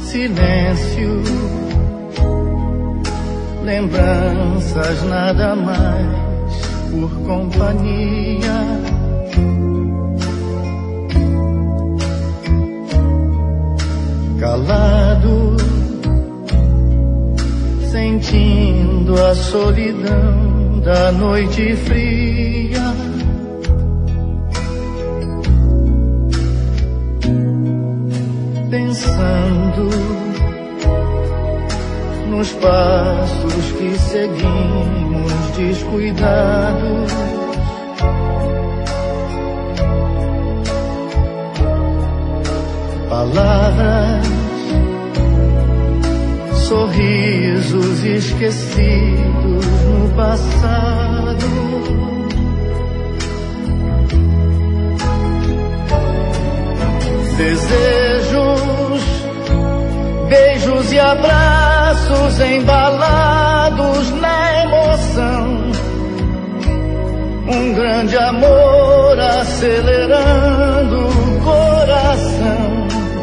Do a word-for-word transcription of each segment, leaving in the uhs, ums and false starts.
silêncio, lembranças nada mais por companhia. Calado, sentindo a solidão da noite fria. Pensando nos passos que seguimos descuidados. Palavras, sorrisos esquecidos no passado. Desejos, beijos e abraços embalados na emoção. Um grande amor acelerando o coração.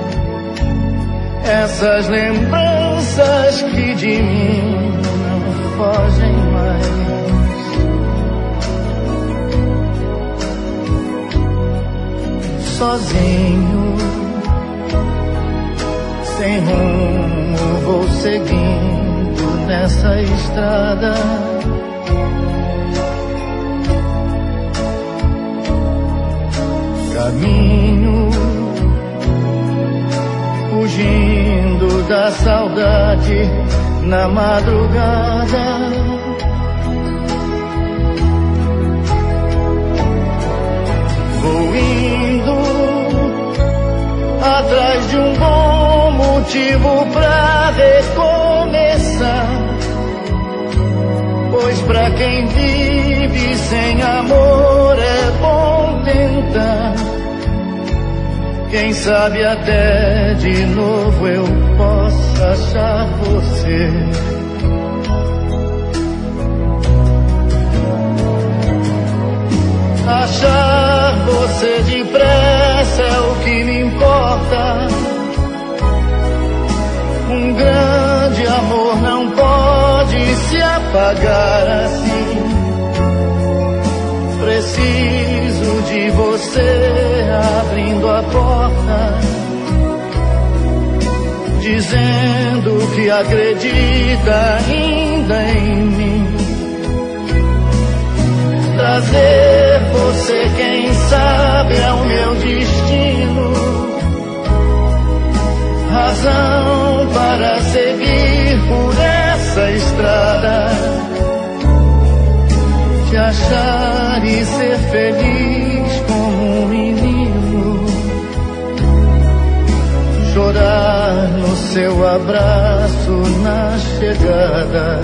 Essas lembranças que de mim não fogem mais. Sozinho, sem rumo, vou seguindo nessa estrada. Caminho, fugindo da saudade na madrugada. Vou indo atrás de um bom motivo pra recomeçar, pois pra quem vive sem amor é bom tentar. Quem sabe até de novo eu possa achar você. Achar você depressa é o que me importa. Um grande amor não pode se apagar assim. Preciso de você abrindo a porta, dizendo que acredita ainda em mim. Trazer você, quem sabe, é o meu destino. Razão para seguir por essa estrada. Te achar e ser feliz como um menino. Chorar no seu abraço na chegada.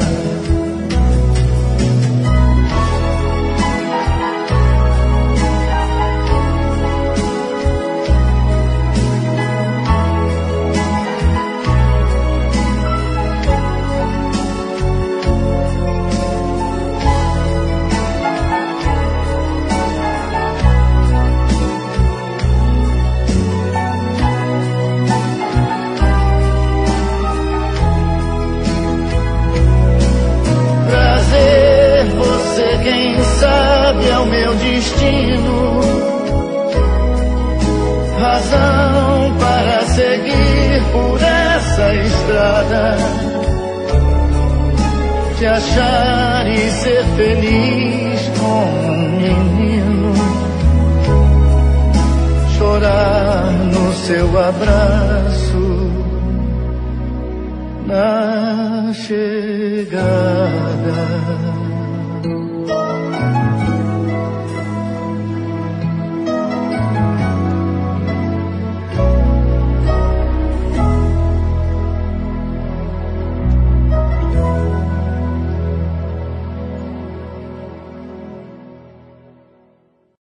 Quem sabe é o meu destino. Razão para seguir por essa estrada. Te achar e ser feliz como um menino. Chorar no seu abraço na chegada.